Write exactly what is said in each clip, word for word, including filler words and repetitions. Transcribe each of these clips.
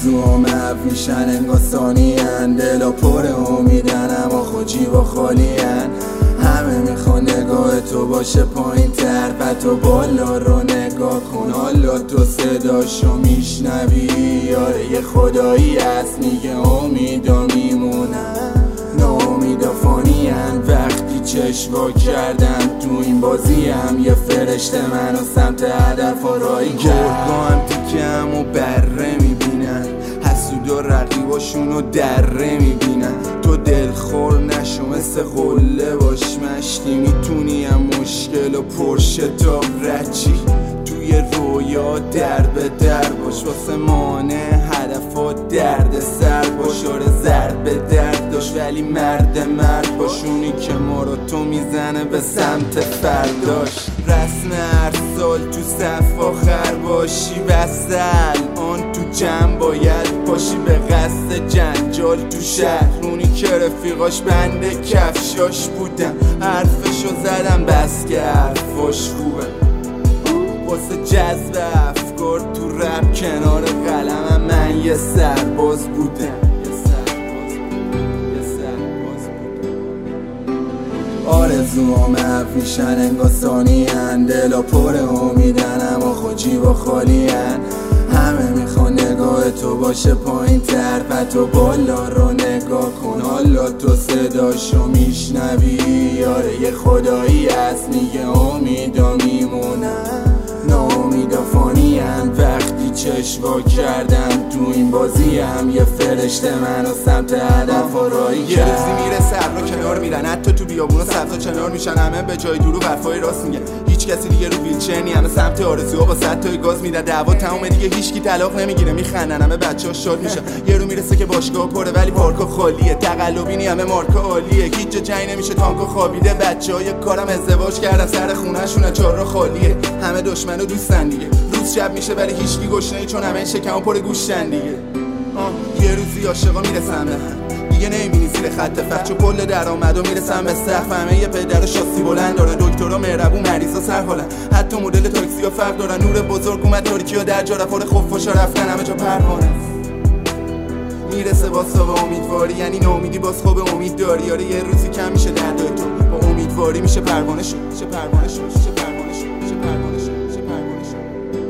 آرزوام عف میشن انگار ثانیه‌ن، دلا پر امیدن اما خودجیب و خالی‌ن. همه میخوان نگاه تو باشه پایین تر، پتو بالا رو نگاه کن، حالا تو صداشو میشنوی. آره یه خدایی هست میگه امیدا میمونن، ناامیدا فانی‌ان. وقتی چشوا کردم تو این بازیم، یه فرشته منو سمت هدف و رایی کرد. گرگا هم تیکم و بره میبینن، حسودا رقیباشونو دره میبینن. تو دلخور نشو مثل قله باش مشتی، میتونی هم مشکل و پرشتاب رچی. توی رویا در به در باش واسه مانع هدفات درد سر باش. آره زرد به درد داشت ولی مرد مرد باش، اونی که ما رو تو میزنه به سمت فرداش. رسم هر سال تو صف آخر باشی، وصل آن تو جمع باید باشی. به قصد جنجال تو شهر، اونی که رفیقاش بنده کفشاش بودم، حرفشو زدم بس که حرفاش خوبه. واسه جذب افکار تو رپ کنار قلمم من یه سرباز بودم. آرزوام عف میشن انگار ثانیه‌ن، دلا پر امیدن اما خودجیب و خالی‌ن. همه میخوان نگاه تو باشه پایین تر، پتو بالا رو نگاه کن، حالا تو صداشو میشنوی. آره یه خدایی هست میگه امیدا میمونن، ناامیدا فانی‌ان. وقتی چشوا کردم تو این بازیم، یه فرشته منو سمت هدف و رایی کرد. یه روزی میره صبر و کنار میرن، حتی تو بیابون و سبزا کنار میشن. همه به جای دروغ حرفای راست میگن، هیچ کسی دیگه رو ویلچر نی. همه سمت آرزوها با صد تای گاز میدن، دعوا تمومه دیگه هیچکی طلاق نمیگیره. میخندن همه بچه‌ها شاد میشن. یه رو میرسه که باشگاه پره ولی پارکا خالیه، تقلبی نی همه مارکا عالیه. هیچ جا جای نمیشه تانکو خوابیده، بچه‌های کارم ازدواج کردن سر خونه‌شون چهار خالیه. همه دشمنو دوستن دیگه، روز شب میشه ولی هیچکی گشنه‌ای چون همه شکمو پر گوشتن دیگه. آه یه روزی عاشقا میرسن به هم دیگه، نمیبینی زیر خط فقر، چو پل درآمدو میرسن به سقف. همه یه پدر و شاسی بلند دارن، دکترا مهربون مریضا سرحالن، حتی مدل تاکسی‌ها فرق دارن. نور بزرگ اومد تاریکی‌ها در جا رفت، خفاشا رفتن همه جا پروانه. میرسه واسه و امیدواری، یعنی ناامیدی باز خوب امید داری. آره یه روزی کم میشه دردای تو، با امیدواری میشه پروانه شد، میشه پروانه شد، میشه پروانه شد، میشه پروانه شد، میشه پروانه شد.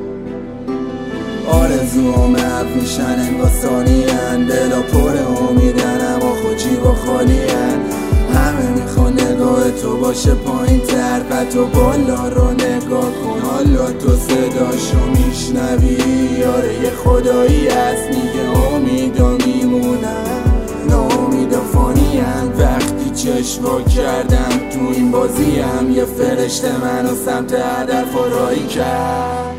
آرزوام عف میشن انگار ثانیه‌ن، دلا پر امیدن اما خودجیب و خالی‌ن. همه میخوان نگاه تو باشه پایین تر، پتو بالا رو نگاه کن، حالا تو صداشو میشنوی. آره یه خدایی هست میگه امیدا میمونن، ناامیدا فانی‌ن. وقتی چشوا کردم تو این بازیم، یه فرشته منو سمت هدف و رایی کرد.